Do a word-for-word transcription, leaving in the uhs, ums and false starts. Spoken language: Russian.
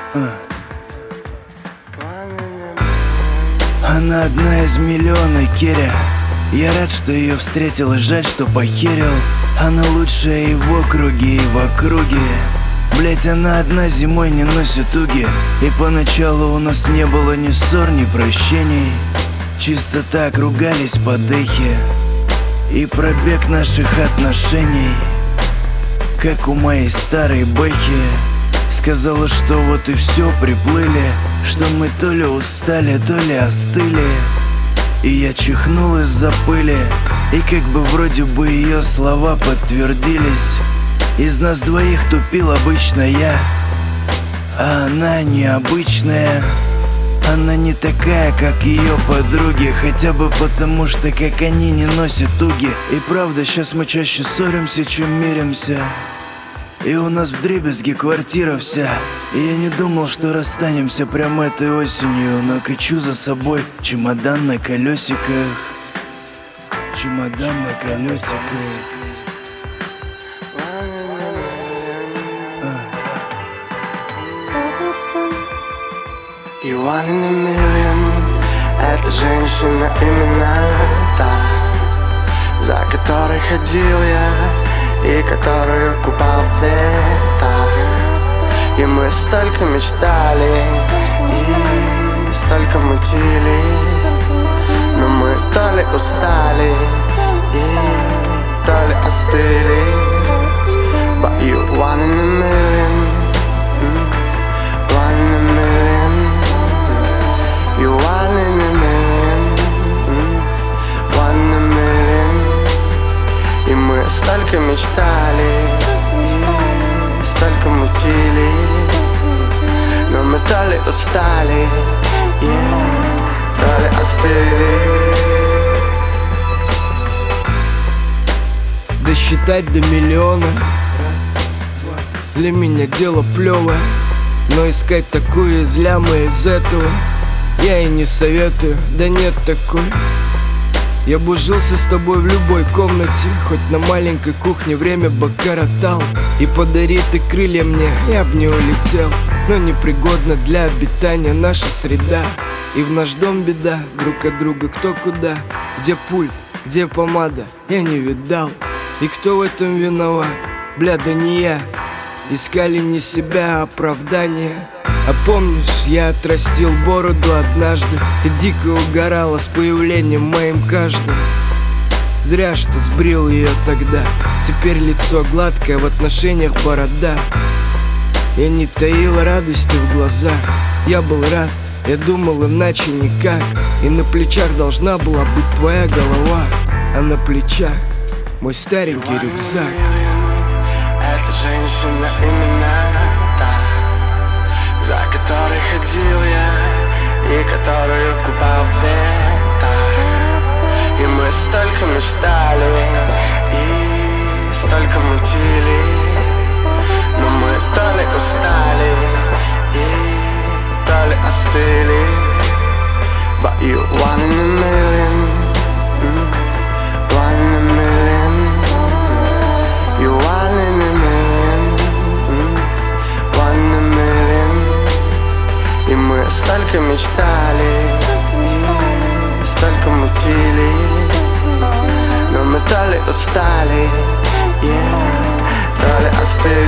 Она одна из миллиона, Керя. Я рад, что ее встретил, и жаль, что похерил. Она лучшая и в округе, и в округе. Блять, она одна зимой не носит уги. И поначалу у нас не было ни ссор, ни прощений. Чисто так ругались по дыхе. И пробег наших отношений, как у моей старой бэхи. Сказала, что вот и все, приплыли, что мы то ли устали, то ли остыли. И я чихнул из-за пыли, и как бы вроде бы ее слова подтвердились. Из нас двоих тупил обычно я, а она необычная. Она не такая, как ее подруги, хотя бы потому, что как они не носят уги. И правда, сейчас мы чаще ссоримся, чем миримся. И у нас вдребезги квартира вся. И я не думал, что расстанемся прямо этой осенью. Но качу за собой чемодан на колесиках. Чемодан на колесиках. You one in a million. Эта женщина именно та, за которой ходил я и которую купал в цветах. И мы столько мечтали и столько мутили, но мы то ли устали и то ли остыли. But you one in a million, one in a million. You one in a million, one in a million. И мы столько мечтали, и столько мутили, но мы то ли устали, yeah, то ли остыли. Досчитать до миллиона для меня дело плевое, но искать такую из ляма из этого я и не советую, да нет такой. Я бы жился с тобой в любой комнате, хоть на маленькой кухне время бы коротал. И подари ты крылья мне, я б не улетел. Но непригодна для обитания наша среда. И в наш дом беда, друг от друга кто куда. Где пульт, где помада, я не видал. И кто в этом виноват? Бля, да не я. Искали не себя, а оправдания. А помнишь, я отрастил бороду однажды. Ты дико угорала с появлением моим каждым. Зря что сбрил ее тогда. Теперь лицо гладкое, в отношениях борода. Я не таил радости в глазах. Я был рад, я думал иначе никак. И на плечах должна была быть твоя голова, а на плечах мой старенький рюкзак. Эта женщина именно та, за которой ходил я и которую купал в цветах. И мы столько мечтали и столько мутили, но мы то ли устали и то ли остыли. But you one in a million, one in a million. You one in a million, one in a million. И мы столько мечтали и столько мутили, но мы то ли устали, yeah, то ли остыли.